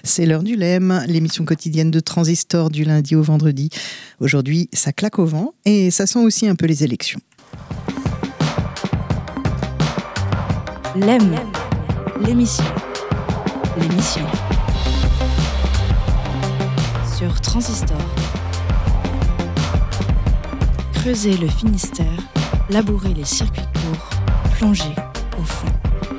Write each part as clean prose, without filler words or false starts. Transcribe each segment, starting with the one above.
C'est l'heure du LEM, l'émission quotidienne de Transistor du lundi au vendredi. Aujourd'hui, ça claque au vent et ça sent aussi un peu les élections. LEM, l'émission sur Transistor. Creuser le Finistère, labourer les circuits courts, plonger au fond.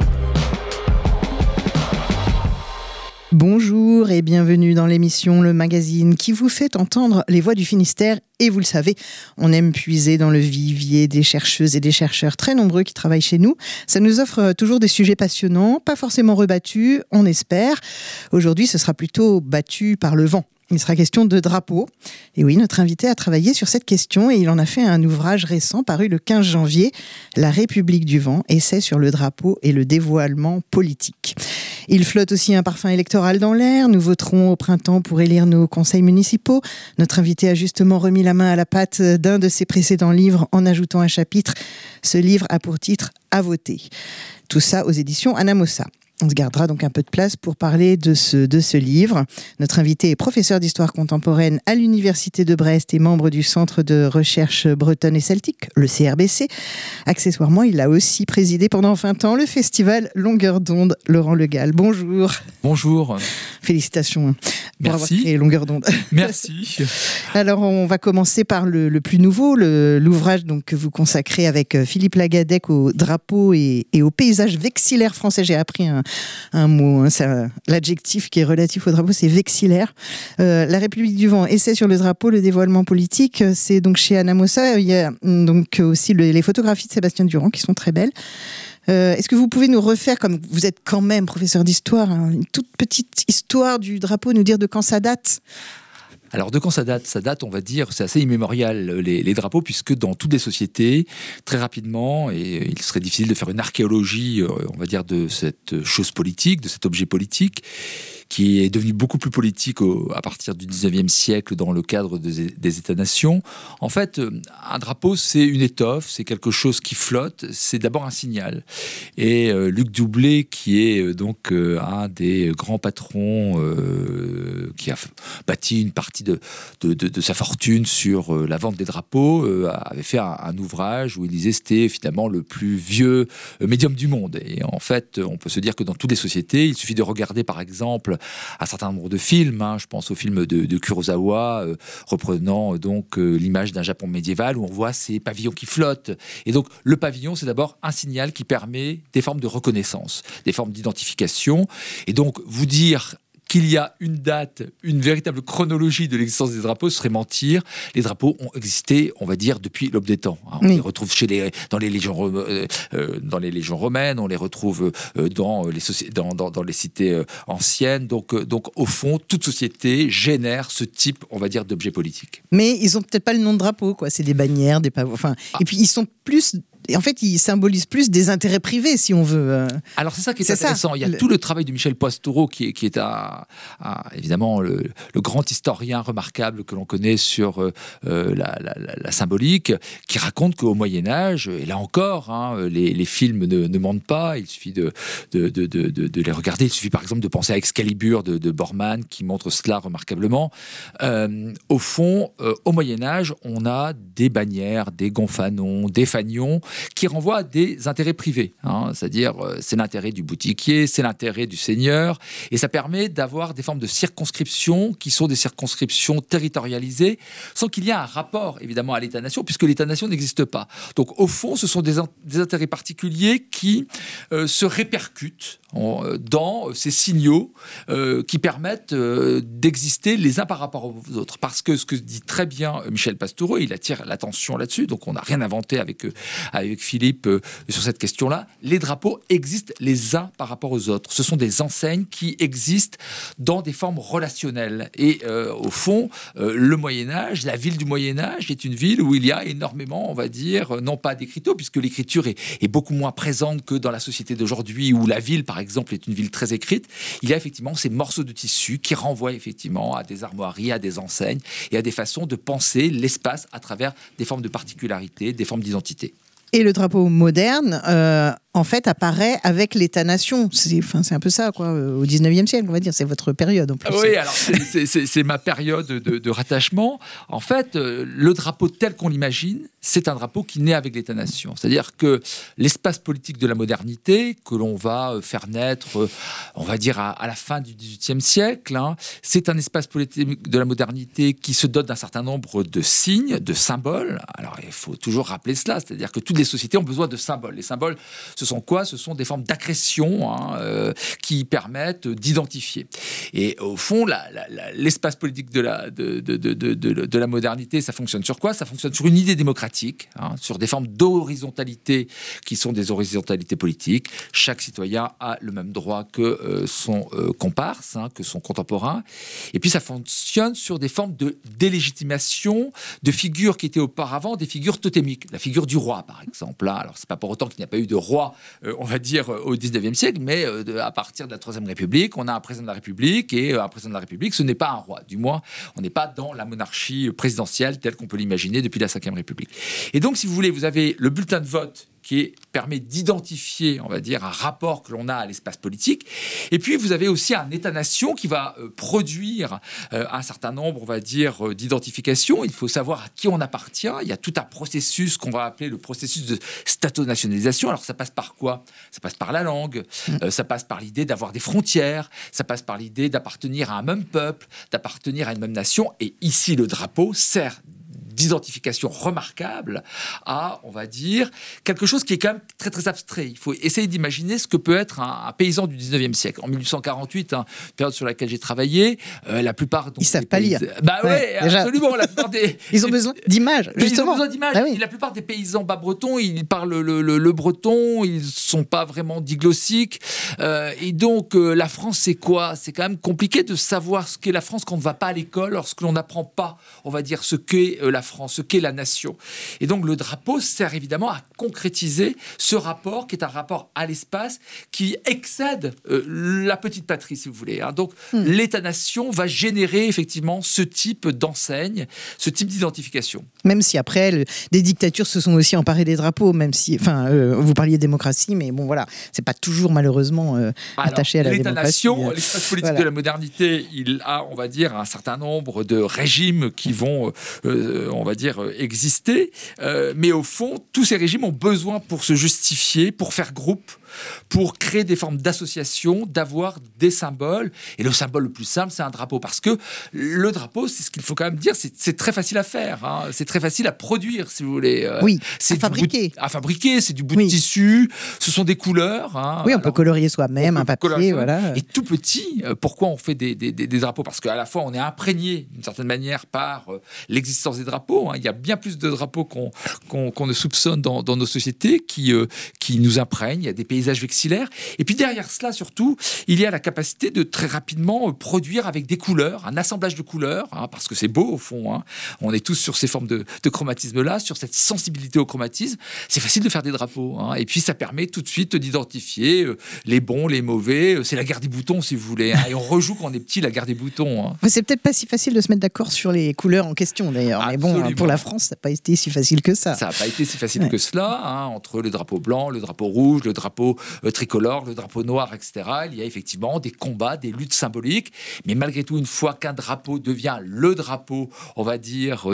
Bonjour et bienvenue dans l'émission Le Magazine qui vous fait entendre les voix du Finistère. Et vous le savez, on aime puiser dans le vivier des chercheuses et des chercheurs très nombreux qui travaillent chez nous. Ça nous offre toujours des sujets passionnants, pas forcément rebattus, on espère. Aujourd'hui, ce sera plutôt battu par le vent. Il sera question de drapeaux. Et oui, notre invité a travaillé sur cette question et il en a fait un ouvrage récent paru le 15 janvier, La République du vent, essai sur le drapeau et le dévoilement politique. Il flotte aussi un parfum électoral dans l'air. Nous voterons au printemps pour élire nos conseils municipaux. Notre invité a justement remis la main à la pâte d'un de ses précédents livres en ajoutant un chapitre. Ce livre a pour titre « À voter ». Tout ça aux éditions Anamosa. On se gardera donc un peu de place pour parler de ce livre. Notre invité est professeur d'histoire contemporaine à l'Université de Brest et membre du Centre de recherche bretonne et celtique, le CRBC. Accessoirement, il a aussi présidé pendant 20 ans le festival Longueur d'onde. Laurent Le Gall, bonjour. Bonjour. Félicitations pour avoir créé Longueur d'onde. Merci. Alors, on va commencer par le plus nouveau, l'ouvrage donc, que vous consacrez avec Philippe Lagadec au drapeau et au paysage vexillaire français. J'ai appris un mot, l'adjectif qui est relatif au drapeau, c'est vexillaire. La République du vent, essai sur le drapeau, le dévoilement politique, c'est donc chez Anamosa. Il y a donc aussi les photographies de Sébastien Durand qui sont très belles. Est-ce que vous pouvez nous refaire, comme vous êtes quand même professeur d'histoire, une toute petite histoire du drapeau, nous dire de quand ça date ? Alors, de quand ça date, on va dire, c'est assez immémorial, les drapeaux, puisque dans toutes les sociétés, très rapidement, et il serait difficile de faire une archéologie, on va dire, de cette chose politique, de cet objet politique, qui est devenu beaucoup plus politique à partir du 19e siècle dans le cadre des États-nations. En fait, un drapeau, c'est une étoffe, c'est quelque chose qui flotte, c'est d'abord un signal. Et Luc Doublet, qui est donc un des grands patrons qui a bâti une partie de sa fortune sur la vente des drapeaux, avait fait un ouvrage où il disait que c'était finalement le plus vieux médium du monde. Et en fait, on peut se dire que dans toutes les sociétés, il suffit de regarder par exemple un certain nombre de films, je pense au film de Kurosawa, reprenant donc l'image d'un Japon médiéval où on voit ces pavillons qui flottent. Et donc le pavillon, c'est d'abord un signal qui permet des formes de reconnaissance, des formes d'identification. Et donc vous dire qu'il y a une date, une véritable chronologie de l'existence des drapeaux, ce serait mentir. Les drapeaux ont existé, on va dire, depuis l'aube des temps. On les retrouve dans les légions romaines, on les retrouve dans les cités anciennes. Donc, au fond, toute société génère ce type, on va dire, d'objets politiques. Mais ils n'ont peut-être pas le nom de drapeau, quoi. C'est des bannières, des pavots. Et puis, ils sont plus... En fait, ils symbolisent plus des intérêts privés, si on veut. Alors, c'est ça qui est intéressant. Il y a tout le travail de Michel Pastoureau, qui est évidemment le grand historien remarquable que l'on connaît sur la symbolique, qui raconte qu'au Moyen-Âge, et là encore, les films ne mentent pas, il suffit de les regarder. Il suffit par exemple de penser à Excalibur de Bormann, qui montre cela remarquablement. Au fond, au Moyen-Âge, on a des bannières, des gonfanons, des fanions, qui renvoie à des intérêts privés. C'est-à-dire, c'est l'intérêt du boutiquier, c'est l'intérêt du seigneur, et ça permet d'avoir des formes de circonscription qui sont des circonscriptions territorialisées, sans qu'il y ait un rapport, évidemment, à l'État-nation, puisque l'État-nation n'existe pas. Donc, au fond, ce sont des intérêts particuliers qui se répercutent dans ces signaux qui permettent d'exister les uns par rapport aux autres. Parce que ce que dit très bien Michel Pastoureau, il attire l'attention là-dessus, donc on n'a rien inventé avec Philippe sur cette question-là. Les drapeaux existent les uns par rapport aux autres. Ce sont des enseignes qui existent dans des formes relationnelles. Et au fond, le Moyen-Âge, la ville du Moyen-Âge est une ville où il y a énormément, on va dire, non pas d'écriture, puisque l'écriture est beaucoup moins présente que dans la société d'aujourd'hui, où la ville, par exemple, est une ville très écrite. Il y a effectivement ces morceaux de tissu qui renvoient effectivement à des armoiries, à des enseignes et à des façons de penser l'espace à travers des formes de particularité, des formes d'identité. Et le drapeau moderne, en fait, apparaît avec l'État-nation. C'est un peu ça, quoi, au 19e siècle, on va dire. C'est votre période, en plus. Oui, alors c'est ma période de rattachement. En fait, le drapeau tel qu'on l'imagine, c'est un drapeau qui naît avec l'État-nation. C'est-à-dire que l'espace politique de la modernité, que l'on va faire naître, on va dire, à la fin du XVIIIe siècle, hein, c'est un espace politique de la modernité qui se dote d'un certain nombre de signes, de symboles. Alors, il faut toujours rappeler cela, c'est-à-dire que toutes les sociétés ont besoin de symboles. Les symboles, ce sont quoi ? Ce sont des formes d'accrétion qui permettent d'identifier. Et au fond, l'espace politique de la modernité, ça fonctionne sur quoi ? Ça fonctionne sur une idée démocratique, hein, sur des formes d'horizontalité qui sont des horizontalités politiques. Chaque citoyen a le même droit que son comparse, hein, que son contemporain. Et puis ça fonctionne sur des formes de délégitimation de figures qui étaient auparavant des figures totémiques. La figure du roi, par exemple. Là. Alors, c'est pas pour autant qu'il n'y a pas eu de roi, on va dire, au 19e siècle, mais à partir de la Troisième République, on a un président de la République, et un président de la République, ce n'est pas un roi. Du moins, on n'est pas dans la monarchie présidentielle telle qu'on peut l'imaginer depuis la Ve République. Et donc, si vous voulez, vous avez le bulletin de vote qui permet d'identifier, on va dire, un rapport que l'on a à l'espace politique. Et puis, vous avez aussi un État-nation qui va produire un certain nombre, on va dire, d'identifications. Il faut savoir à qui on appartient. Il y a tout un processus qu'on va appeler le processus de stato-nationalisation. Alors, ça passe par quoi ? Ça passe par la langue, ça passe par l'idée d'avoir des frontières, ça passe par l'idée d'appartenir à un même peuple, d'appartenir à une même nation. Et ici, le drapeau sert d'identification remarquable à, on va dire, quelque chose qui est quand même très très abstrait. Il faut essayer d'imaginer ce que peut être un paysan du 19e siècle. En 1848, période sur laquelle j'ai travaillé, la plupart... Ils ne savent pas lire. Bah ouais, absolument. La plupart des... Ils ont besoin d'images, justement. Ils ont besoin d'images. Ah oui. La plupart des paysans bas-bretons, ils parlent le breton, ils ne sont pas vraiment diglossiques. Et donc, la France, c'est quoi ? C'est quand même compliqué de savoir ce qu'est la France quand on ne va pas à l'école, lorsque l'on n'apprend pas, on va dire, ce qu'est la France, ce qu'est la nation. Et donc le drapeau sert évidemment à concrétiser ce rapport qui est un rapport à l'espace qui excède la petite patrie, si vous voulez. Hein. Donc l'État-nation va générer effectivement ce type d'enseigne, ce type d'identification. Même si après, des dictatures se sont aussi emparées des drapeaux, même si, vous parliez de démocratie, mais bon voilà, c'est pas toujours malheureusement attaché à la démocratie. L'État-nation, l'espace politique de la modernité, il a, on va dire, un certain nombre de régimes qui vont, on va dire, exister, mais au fond, tous ces régimes ont besoin pour se justifier, pour faire groupe, pour créer des formes d'association, d'avoir des symboles. Et le symbole le plus simple, c'est un drapeau. Parce que le drapeau, c'est ce qu'il faut quand même dire, c'est très facile à faire. Hein. C'est très facile à produire, si vous voulez. Oui, c'est à fabriquer, c'est du bout de tissu, ce sont des couleurs. Hein. Oui, on peut colorier soi-même un papier. Voilà. Et tout petit, pourquoi on fait des drapeaux ? Parce qu'à la fois, on est imprégné, d'une certaine manière, par l'existence des drapeaux. Hein. Il y a bien plus de drapeaux qu'on ne soupçonne dans nos sociétés qui nous imprègnent. Il y a des paysages vexillaires. Et puis derrière cela, surtout, il y a la capacité de très rapidement produire avec des couleurs, un assemblage de couleurs, hein, parce que c'est beau au fond. Hein. On est tous sur ces formes de chromatisme-là, sur cette sensibilité au chromatisme. C'est facile de faire des drapeaux. Hein. Et puis ça permet tout de suite d'identifier les bons, les mauvais. C'est la guerre des boutons, si vous voulez. Hein. Et on rejoue quand on est petit la guerre des boutons. Hein. C'est peut-être pas si facile de se mettre d'accord sur les couleurs en question, d'ailleurs. Absolument. Mais bon, pour la France, ça n'a pas été si facile que ça. Ça n'a pas été si facile que cela. Hein, entre le drapeau blanc, le drapeau rouge, le drapeau tricolore, le drapeau noir, etc. Il y a effectivement des combats, des luttes symboliques. Mais malgré tout, une fois qu'un drapeau devient le drapeau, on va dire,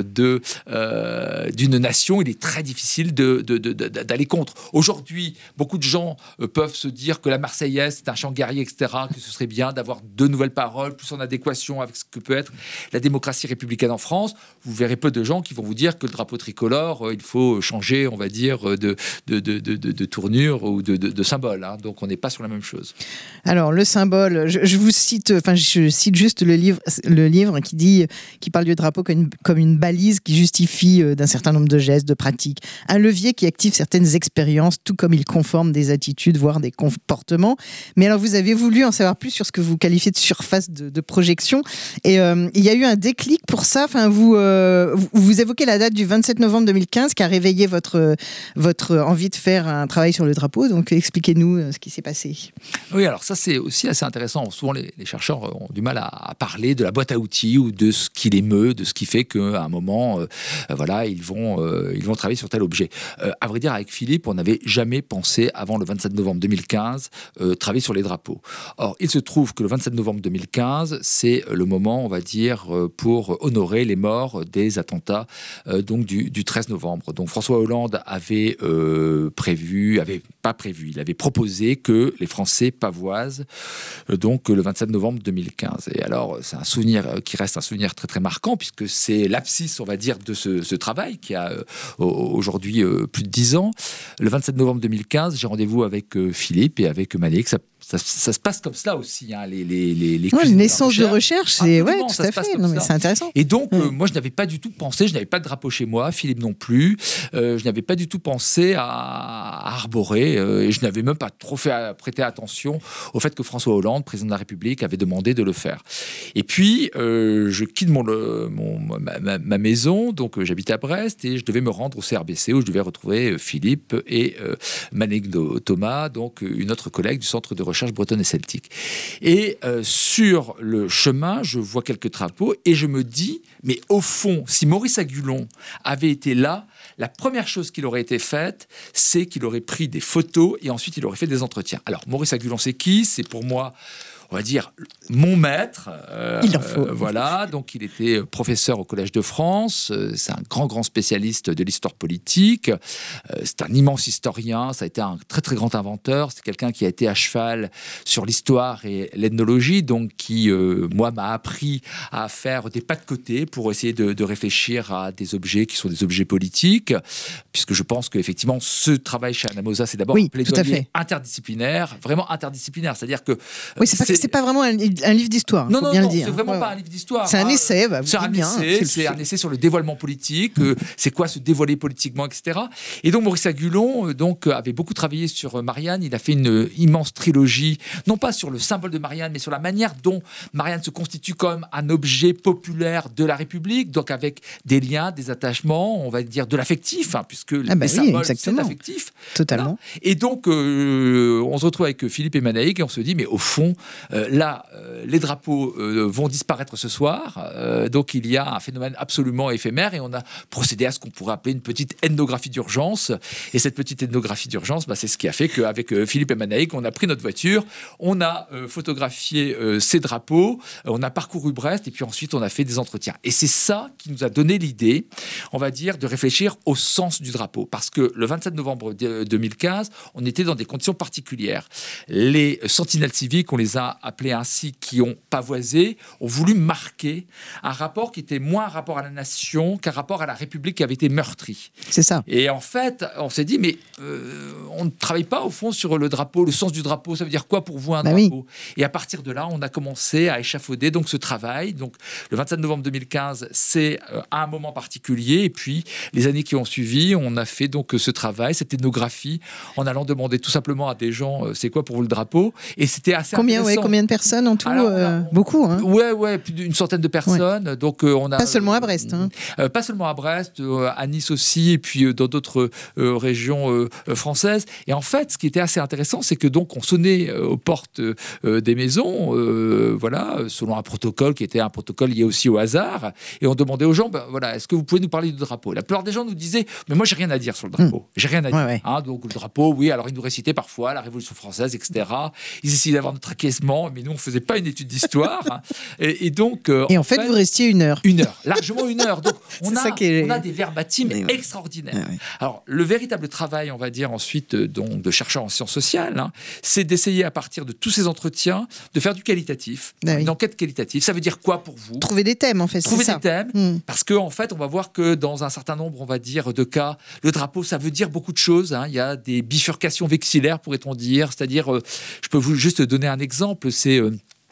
d'une nation, il est très difficile d'aller contre. Aujourd'hui, beaucoup de gens peuvent se dire que la Marseillaise, c'est un chant guerrier, etc., que ce serait bien d'avoir de nouvelles paroles, plus en adéquation avec ce que peut être la démocratie républicaine en France. Vous verrez peu de gens qui vont vous dire que le drapeau tricolore, il faut changer, on va dire, de tournure ou de symbole. Hein. Donc, on n'est pas sur la même chose. Alors, le symbole, je cite juste le livre qui parle du drapeau comme une balise qui justifie d'un certain nombre de gestes, de pratiques. Un levier qui active certaines expériences, tout comme il conforme des attitudes, voire des comportements. Mais alors, vous avez voulu en savoir plus sur ce que vous qualifiez de surface de projection. Et il y a eu un déclic pour ça. Enfin, vous évoquez la date du 27 novembre 2015 qui a réveillé votre envie de faire un travail sur le drapeau. Donc, Expliquez-nous ce qui s'est passé. Oui, alors ça c'est aussi assez intéressant. Souvent les chercheurs ont du mal à parler de la boîte à outils ou de ce qui l'émeut, de ce qui fait qu'à un moment, ils vont travailler sur tel objet. À vrai dire, avec Philippe, on n'avait jamais pensé avant le 27 novembre 2015 travailler sur les drapeaux. Or, il se trouve que le 27 novembre 2015, c'est le moment, on va dire, pour honorer les morts des attentats donc du 13 novembre. Donc François Hollande avait il avait proposé que les Français pavoisent donc le 27 novembre 2015. Et alors, c'est un souvenir qui reste un souvenir très très marquant, puisque c'est l'abscisse, on va dire, de ce travail qui a aujourd'hui plus de 10 ans. Le 27 novembre 2015, j'ai rendez-vous avec Philippe et avec Manélique. Ça se passe comme ça aussi, hein, les naissance de recherche, c'est tout à fait. Non, mais c'est intéressant. Et donc, moi, je n'avais pas du tout pensé, je n'avais pas de drapeau chez moi, Philippe non plus. Je n'avais pas du tout pensé à arborer, et je n'avais même pas trop prêté attention au fait que François Hollande, président de la République, avait demandé de le faire. Et puis, je quitte ma maison, donc j'habite à Brest, et je devais me rendre au CRBC où je devais retrouver Philippe et Manélique Thomas, donc une autre collègue du Centre de recherche bretonne et celtique. Et sur le chemin, je vois quelques drapeaux et je me dis, mais au fond, si Maurice Agulon avait été là, la première chose qu'il aurait été faite, c'est qu'il aurait pris des photos et ensuite il aurait fait des entretiens. Alors, Maurice Agulon, c'est qui ? C'est pour moi, on va dire, mon maître. Il en faut. Voilà, donc il était professeur au Collège de France. C'est un grand spécialiste de l'histoire politique. C'est un immense historien. Ça a été un très, très grand inventeur. C'est quelqu'un qui a été à cheval sur l'histoire et l'ethnologie, donc qui, moi, m'a appris à faire des pas de côté pour essayer de réfléchir à des objets qui sont des objets politiques, puisque je pense qu'effectivement, ce travail chez Anamosa, c'est d'abord un plaidoyer interdisciplinaire, vraiment interdisciplinaire. C'est-à-dire que... Oui, c'est pas vraiment un livre d'histoire. Non, bien le dire. C'est vraiment pas un livre d'histoire. C'est un essai. C'est un essai sur le dévoilement politique. C'est quoi se dévoiler politiquement, etc. Et donc Maurice Agulon avait beaucoup travaillé sur Marianne. Il a fait une immense trilogie, non pas sur le symbole de Marianne, mais sur la manière dont Marianne se constitue comme un objet populaire de la République, donc avec des liens, des attachements, on va dire de l'affectif, puisque les symboles, c'est affectif. Totalement. Voilà. Et donc, on se retrouve avec Philippe et Manélique et on se dit, mais au fond, les drapeaux vont disparaître ce soir, donc il y a un phénomène absolument éphémère et on a procédé à ce qu'on pourrait appeler une petite ethnographie d'urgence. Et cette petite ethnographie d'urgence, c'est ce qui a fait qu'avec Philippe et Manélique, on a pris notre voiture, on a photographié ces drapeaux, on a parcouru Brest et puis ensuite on a fait des entretiens. Et c'est ça qui nous a donné l'idée, on va dire, de réfléchir au sens du drapeau. Parce que le 27 novembre 2015, on était dans des conditions particulières. Les sentinelles civiques, on les a appelés ainsi, qui ont pavoisé, ont voulu marquer un rapport qui était moins un rapport à la nation qu'un rapport à la République qui avait été meurtrie. C'est ça. Et en fait, on s'est dit, mais on ne travaille pas au fond sur le drapeau, le sens du drapeau, ça veut dire quoi pour vous un drapeau ? Et à partir de là, on a commencé à échafauder donc ce travail. Donc le 27 novembre 2015, c'est un moment particulier. Et puis les années qui ont suivi, on a fait donc ce travail, cette ethnographie, en allant demander tout simplement à des gens, c'est quoi pour vous le drapeau ? Et c'était assez intéressant. Combien de personnes en tout ? Beaucoup. Ouais, plus d'une centaine de personnes. Ouais. Donc on a pas seulement à Brest. Pas seulement à Brest, à Nice aussi, et puis dans d'autres régions françaises. Et en fait, ce qui était assez intéressant, c'est que donc on sonnait aux portes des maisons, selon un protocole qui était un protocole lié aussi au hasard, et on demandait aux gens, est-ce que vous pouvez nous parler du drapeau ? La plupart des gens nous disaient, mais moi j'ai rien à dire sur le drapeau. J'ai rien à dire. Ouais. Donc le drapeau, oui, alors ils nous récitaient parfois la Révolution française, etc. Ils essayaient d'avoir notre acquiescement, mais nous on faisait pas une étude d'histoire. Et donc. Et en fait, vous restiez 1 heure. 1 heure, largement 1 heure. Donc on a des verbatim extraordinaires. Ouais. Alors le véritable travail, on va dire ensuite, donc de chercheurs en sciences sociales, c'est d'essayer à partir de tous ces entretiens de faire du qualitatif, une enquête qualitative. Ça veut dire quoi pour vous ? Trouver des thèmes, en fait. Trouver des thèmes, parce qu'en fait, on va voir que dans un certain nombre, on va dire, de cas, le drapeau, ça veut dire beaucoup de choses. Il y a des bifurcations vexillaires, pourrait-on dire. C'est-à-dire, je peux vous juste donner un exemple, c'est...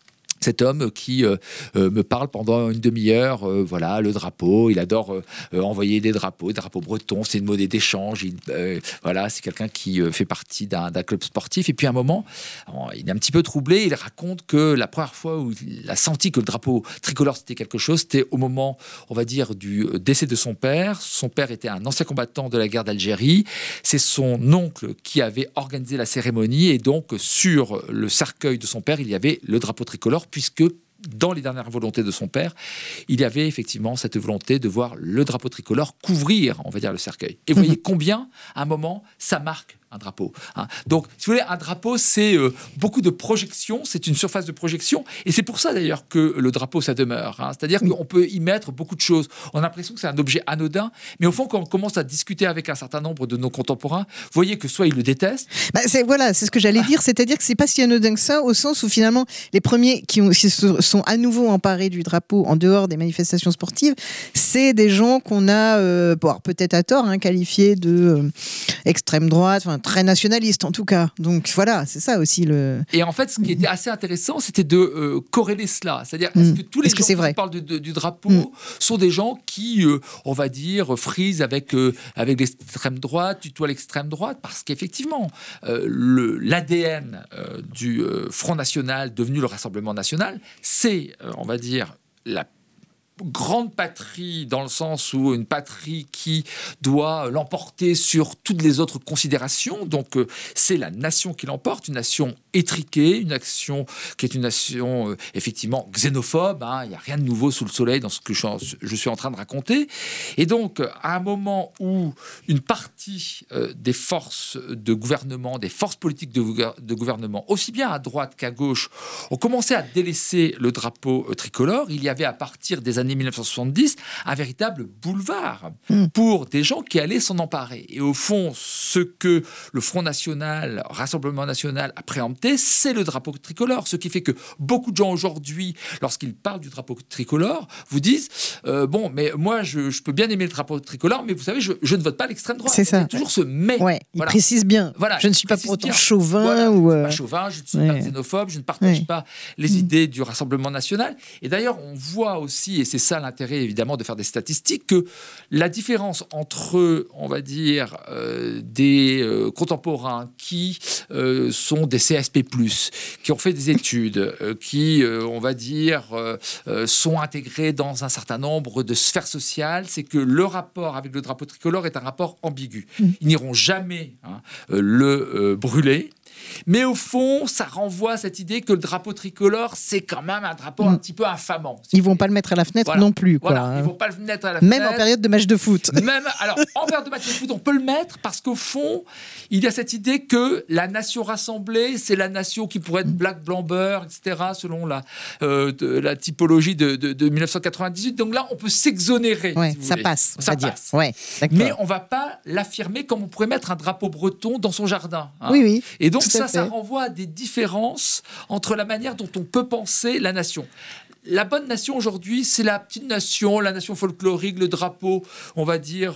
Cet homme qui me parle pendant une demi-heure, voilà, le drapeau, il adore envoyer des drapeaux bretons, c'est une monnaie d'échange, voilà, c'est quelqu'un qui fait partie d'un club sportif. Et puis à un moment, il est un petit peu troublé, il raconte que la première fois où il a senti que le drapeau tricolore c'était quelque chose, c'était au moment, on va dire, du décès de son père. Son père était un ancien combattant de la guerre d'Algérie, c'est son oncle qui avait organisé la cérémonie, et donc sur le cercueil de son père, il y avait le drapeau tricolore, puisque dans les dernières volontés de son père, il y avait effectivement cette volonté de voir le drapeau tricolore couvrir, on va dire, le cercueil. Et vous voyez combien, à un moment, ça marque un drapeau. Donc, si vous voulez, un drapeau, c'est beaucoup de projections, c'est une surface de projection, et c'est pour ça d'ailleurs que le drapeau, ça demeure. C'est-à-dire qu'on peut y mettre beaucoup de choses. On a l'impression que c'est un objet anodin, mais au fond, quand on commence à discuter avec un certain nombre de nos contemporains, vous voyez que soit ils le détestent. C'est ce que j'allais dire, c'est-à-dire que c'est pas si anodin que ça, au sens où finalement, les premiers qui se sont à nouveau emparés du drapeau en dehors des manifestations sportives, c'est des gens qu'on a, peut-être à tort, qualifiés de extrême droite, très nationaliste en tout cas. Donc voilà, c'est ça aussi le... Et en fait, ce qui était assez intéressant, c'était de corréler cela. C'est-à-dire, est-ce que tous les gens qui parlent du drapeau sont des gens qui, on va dire, frisent avec l'extrême droite, tutoient l'extrême droite? Parce qu'effectivement, l'ADN du Front National, devenu le Rassemblement National, c'est, on va dire, la grande patrie, dans le sens où une patrie qui doit l'emporter sur toutes les autres considérations. Donc c'est la nation qui l'emporte, une nation étriquée, une nation qui est une nation effectivement xénophobe. Il n'y a rien de nouveau sous le soleil dans ce que je suis en train de raconter. Et donc à un moment où une partie des forces de gouvernement, des forces politiques de gouvernement, aussi bien à droite qu'à gauche, ont commencé à délaisser le drapeau tricolore, il y avait à partir des années 1970 un véritable boulevard pour des gens qui allaient s'en emparer. Et au fond, ce que le Front National, Rassemblement National a préempté, c'est le drapeau tricolore. Ce qui fait que beaucoup de gens aujourd'hui, lorsqu'ils parlent du drapeau tricolore, vous disent mais moi je peux bien aimer le drapeau tricolore, mais vous savez, je ne vote pas l'extrême droite. C'est ça. Il y a toujours ce mais. Ouais, il précise bien. Voilà, je ne suis pas pour autant chauvin. Je ne suis pas chauvin, je ne suis pas xénophobe, je ne partage pas les idées du Rassemblement National. Et d'ailleurs, on voit aussi, et c'est ça l'intérêt évidemment de faire des statistiques, que la différence entre, on va dire, des contemporains qui sont des CSP+, qui ont fait des études, qui, on va dire, sont intégrés dans un certain nombre de sphères sociales, c'est que le rapport avec le drapeau tricolore est un rapport ambigu. Ils n'iront jamais le brûler. Mais au fond, ça renvoie à cette idée que le drapeau tricolore, c'est quand même un drapeau un petit peu infamant. Ils vont pas le mettre à la fenêtre non plus. Ils vont pas le mettre à la fenêtre. Même en période de match de foot. Alors, en période de match de foot, on peut le mettre parce qu'au fond, il y a cette idée que la nation rassemblée, c'est la nation qui pourrait être black, blanc, beurre, etc., selon la typologie de 1998. Donc là, on peut s'exonérer. Ouais, si ça voulez. passe. Ça passe. Ouais, mais on va pas l'affirmer comme on pourrait mettre un drapeau breton dans son jardin. Oui. Et donc ça renvoie à des différences entre la manière dont on peut penser la nation. La bonne nation aujourd'hui, c'est la petite nation, la nation folklorique, le drapeau, on va dire,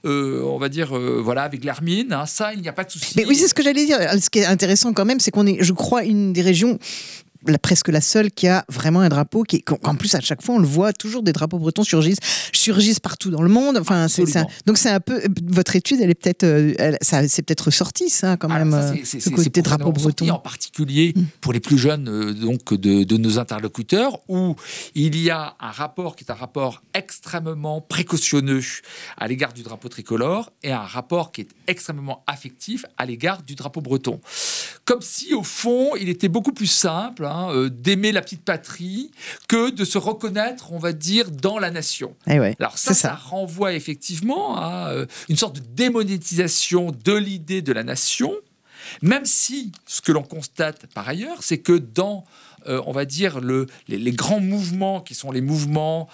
voilà, avec l'hermine. Ça, il n'y a pas de souci. Mais oui, c'est ce que j'allais dire. Ce qui est intéressant quand même, c'est qu'on est, je crois, une des régions presque la seule qui a vraiment un drapeau en plus à chaque fois on le voit, toujours des drapeaux bretons surgissent partout dans le monde. Donc c'est un peu votre étude, elle est peut-être c'est peut-être ressorti ça quand même. Ce côté drapeau breton en particulier pour les plus jeunes donc de nos interlocuteurs, où il y a un rapport qui est un rapport extrêmement précautionneux à l'égard du drapeau tricolore et un rapport qui est extrêmement affectif à l'égard du drapeau breton, comme si au fond il était beaucoup plus simple d'aimer la petite patrie que de se reconnaître, on va dire, dans la nation. Alors ça renvoie effectivement à une sorte de démonétisation de l'idée de la nation, même si ce que l'on constate par ailleurs, c'est que dans on va dire les grands mouvements qui sont les mouvements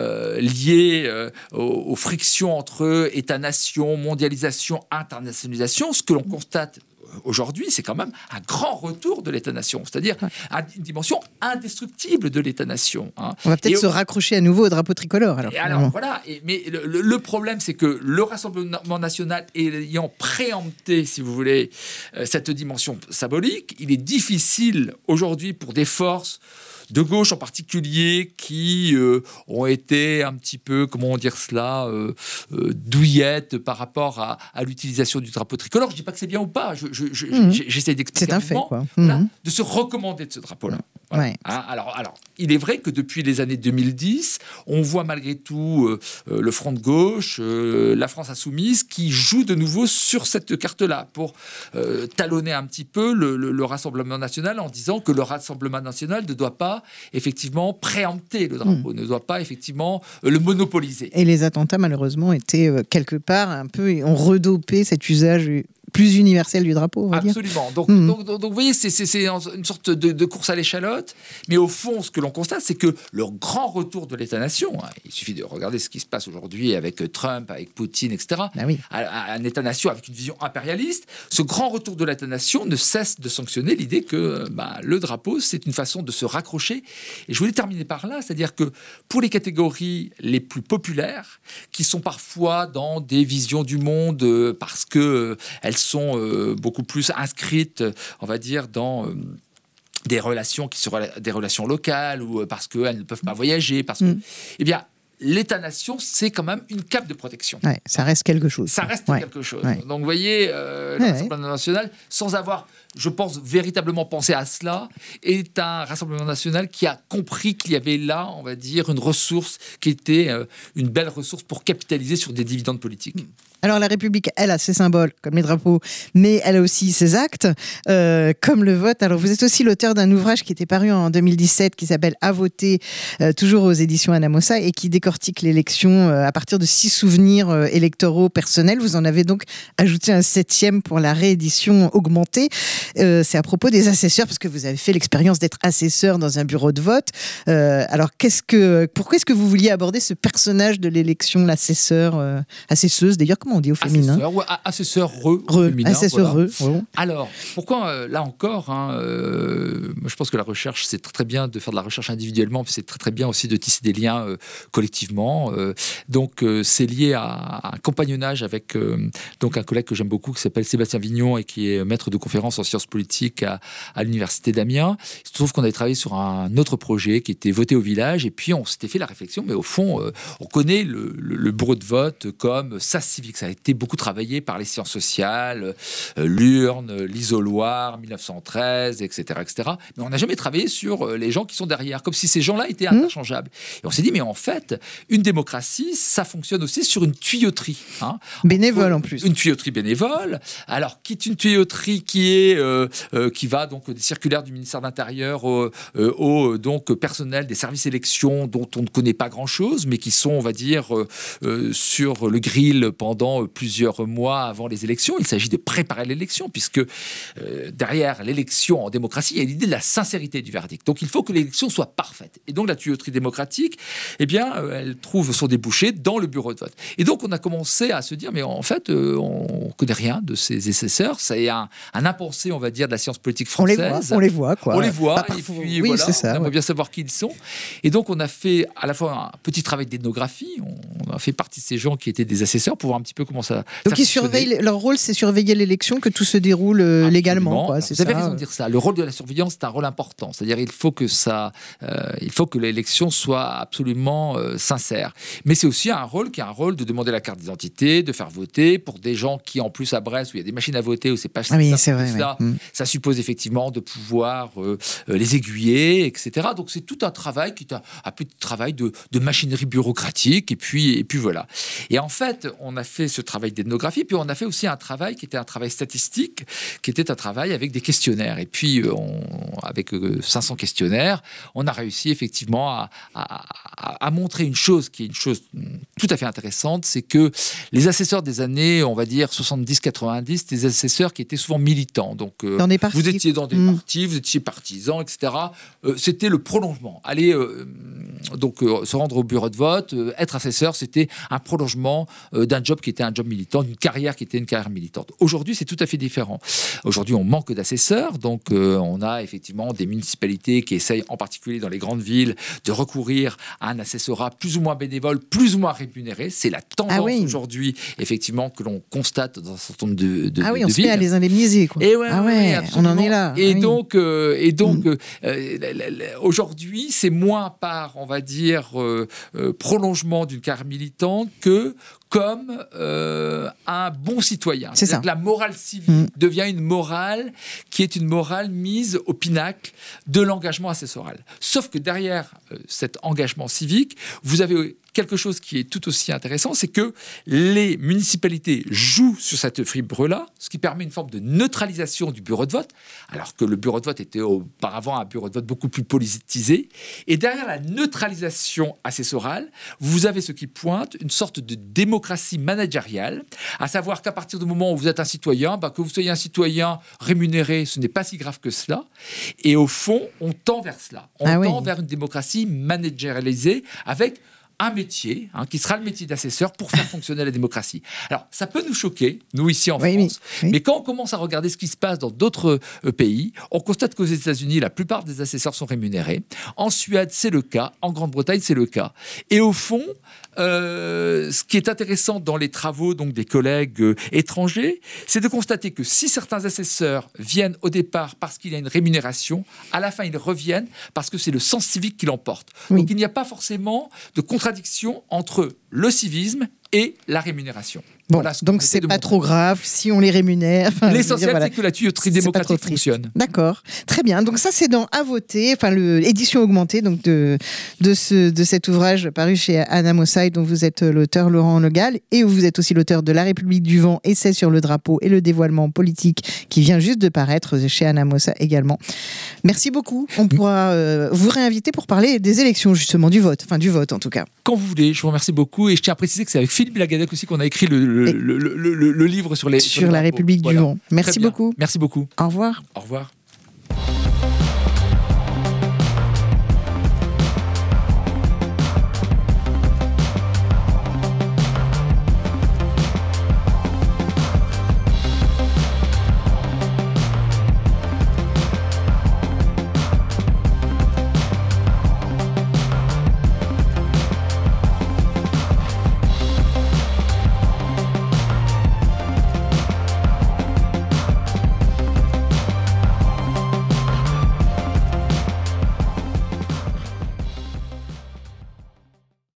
liés aux frictions entre État-nation, mondialisation, internationalisation, ce que l'on constate aujourd'hui, c'est quand même un grand retour de l'État-nation, c'est-à-dire une dimension indestructible de l'État-nation. On va peut-être se raccrocher à nouveau au drapeau tricolore. Mais le problème, c'est que le Rassemblement national ayant préempté, si vous voulez, cette dimension symbolique, il est difficile aujourd'hui pour des forces de gauche en particulier, qui ont été un petit peu, comment dire cela, douillettes par rapport à l'utilisation du drapeau tricolore. Je ne dis pas que c'est bien ou pas, j'essaie d'expliquer. C'est un fait, quoi. De se recommander de ce drapeau-là. Voilà. Ouais. Alors, il est vrai que depuis les années 2010, on voit malgré tout le Front de gauche, la France insoumise, qui joue de nouveau sur cette carte-là pour talonner un petit peu le Rassemblement national en disant que le Rassemblement national ne doit pas effectivement préempter le drapeau, ne doit pas effectivement le monopoliser. Et les attentats, malheureusement, étaient quelque part un peu, ont redopé cet usage plus universel du drapeau, on va dire. Absolument. Donc, vous voyez, c'est une sorte de course à l'échalote. Mais au fond, ce que l'on constate, c'est que le grand retour de l'État-nation, il suffit de regarder ce qui se passe aujourd'hui avec Trump, avec Poutine, etc., un État-nation avec une vision impérialiste, ce grand retour de l'État-nation ne cesse de sanctionner l'idée que le drapeau, c'est une façon de se raccrocher. Et je voulais terminer par là, c'est-à-dire que pour les catégories les plus populaires, qui sont parfois dans des visions du monde parce qu'elles sont beaucoup plus inscrites, on va dire, dans des relations qui seraient des relations locales ou parce qu'elles ne peuvent pas voyager, parce que, eh bien, l'État-nation, c'est quand même une cape de protection. Ouais, ça reste quelque chose. Ça reste quelque chose. Ouais. Donc, vous voyez, le Rassemblement national, sans avoir, je pense, véritablement pensé à cela, est un Rassemblement national qui a compris qu'il y avait là, on va dire, une ressource qui était une belle ressource pour capitaliser sur des dividendes politiques. Alors la République, elle a ses symboles, comme les drapeaux, mais elle a aussi ses actes, comme le vote. Alors vous êtes aussi l'auteur d'un ouvrage qui était paru en 2017, qui s'appelle « À voter », toujours aux éditions Anamosa, et qui décortique l'élection à partir de 6 souvenirs électoraux personnels. Vous en avez donc ajouté un 7e pour la réédition augmentée. C'est à propos des assesseurs, parce que vous avez fait l'expérience d'être assesseur dans un bureau de vote. Alors pourquoi est-ce que vous vouliez aborder ce personnage de l'élection, l'assesseur, assesseuse, d'ailleurs, comment on dit au féminin? Assesseur-re. Alors, pourquoi, là encore, je pense que la recherche, c'est très, très bien de faire de la recherche individuellement, puis c'est très, très bien aussi de tisser des liens collectivement. Donc, c'est lié à un compagnonnage avec donc un collègue que j'aime beaucoup, qui s'appelle Sébastien Vignon et qui est maître de conférences en sciences politiques à l'université d'Amiens. Il se trouve qu'on avait travaillé sur un autre projet qui était Voter au village, et puis on s'était fait la réflexion, mais au fond, on connaît le bureau de vote comme sas civique. Ça a été beaucoup travaillé par les sciences sociales, l'urne, l'isoloir, 1913, etc., etc. Mais on n'a jamais travaillé sur les gens qui sont derrière, comme si ces gens-là étaient interchangeables. Et on s'est dit, mais en fait, une démocratie, ça fonctionne aussi sur une tuyauterie. Bénévole en plus. Une tuyauterie bénévole. Alors, qui est une tuyauterie qui va donc des circulaires du ministère de l'Intérieur au donc personnel des services élections dont on ne connaît pas grand-chose, mais qui sont, on va dire, sur le grill pendant plusieurs mois avant les élections. Il s'agit de préparer l'élection, puisque derrière l'élection en démocratie, il y a l'idée de la sincérité du verdict. Donc il faut que l'élection soit parfaite. Et donc la tuyauterie démocratique, eh bien, elle trouve son débouché dans le bureau de vote. Et donc on a commencé à se dire, mais en fait, on ne connaît rien de ces assesseurs. C'est un impensé, on va dire, de la science politique française. On les voit, quoi. On les voit, et puis oui, voilà, c'est ça, on aimerait bien savoir qui ils sont. Et donc on a fait à la fois un petit travail d'ethnographie, on a fait partie de ces gens qui étaient des assesseurs pour voir un petit peu comment ça. Donc ils surveillent, leur rôle, c'est surveiller l'élection, que tout se déroule légalement. Quoi. Vous avez raison de dire ça. Le rôle de la surveillance, c'est un rôle important. C'est-à-dire, il faut que l'élection soit absolument sincère. Mais c'est aussi un rôle qui est un rôle de demander la carte d'identité, de faire voter pour des gens qui, en plus, à Brest, où il y a des machines à voter, où c'est pas ça. Ça suppose effectivement de pouvoir les aiguiller, etc. Donc c'est tout un travail qui est un petit travail de machinerie bureaucratique. Et puis voilà. Et en fait, on a fait ce travail d'ethnographie, puis on a fait aussi un travail qui était un travail statistique, qui était un travail avec des questionnaires. Et puis, avec 500 questionnaires, on a réussi effectivement à montrer une chose qui est une chose tout à fait intéressante, c'est que les assesseurs des années, on va dire 70-90, des assesseurs qui étaient souvent militants. Donc, dans des partis. Vous étiez dans des partis, vous étiez partisans, etc. C'était le prolongement. Aller se rendre au bureau de vote, être assesseur, c'était un prolongement d'un job qui était un job militant, d'une carrière qui était une carrière militante. Aujourd'hui, c'est tout à fait différent. Aujourd'hui, on manque d'assesseurs, donc on a effectivement des municipalités qui essayent, en particulier dans les grandes villes, de recourir à un assessorat plus ou moins bénévole, plus ou moins rémunéré. C'est la tendance aujourd'hui, effectivement, que l'on constate dans un certain nombre de villes. On se met à les indemniser, quoi. Et on en est là. Et donc, aujourd'hui, c'est moins par, on va dire, prolongement d'une carrière militante que comme un bon citoyen. C'est-à-dire que la morale civique devient une morale qui est une morale mise au pinacle de l'engagement assessoral. Sauf que derrière cet engagement civique, vous avez quelque chose qui est tout aussi intéressant, c'est que les municipalités jouent sur cette fibre-là, ce qui permet une forme de neutralisation du bureau de vote, alors que le bureau de vote était auparavant un bureau de vote beaucoup plus politisé. Et derrière la neutralisation assessorale, vous avez ce qui pointe une sorte de démocratie managériale, à savoir qu'à partir du moment où vous êtes un citoyen, que vous soyez un citoyen rémunéré, ce n'est pas si grave que cela. Et au fond, on tend vers cela. On tend vers une démocratie managérialisée avec un métier, qui sera le métier d'assesseur pour faire fonctionner la démocratie. Alors, ça peut nous choquer, nous ici en France, mais quand on commence à regarder ce qui se passe dans d'autres pays, on constate qu'aux États-Unis, la plupart des assesseurs sont rémunérés. En Suède, c'est le cas. En Grande-Bretagne, c'est le cas. Et au fond, ce qui est intéressant dans les travaux donc, des collègues étrangers, c'est de constater que si certains assesseurs viennent au départ parce qu'il y a une rémunération, à la fin, ils reviennent parce que c'est le sens civique qui l'emporte. Donc, il n'y a pas forcément de contradiction entre le civisme et la rémunération. Bon, voilà donc c'est pas trop grave si on les rémunère. L'essentiel, c'est que la tuyauterie démocratique fonctionne. D'accord, très bien. Donc ça, c'est dans À voter, l'édition augmentée donc de cet ouvrage paru chez Anna Mossai, dont vous êtes l'auteur, Laurent Le Gall, et vous êtes aussi l'auteur de La République du vent, essai sur le drapeau et le dévoilement politique, qui vient juste de paraître chez Anna Mossai également. Merci beaucoup. On pourra vous réinviter pour parler des élections, justement, du vote en tout cas. Quand vous voulez, je vous remercie beaucoup, et je tiens à préciser que c'est avec Philippe Lagadec aussi qu'on a écrit le livre sur la République du vent. Merci beaucoup. Merci beaucoup. Au revoir. Au revoir.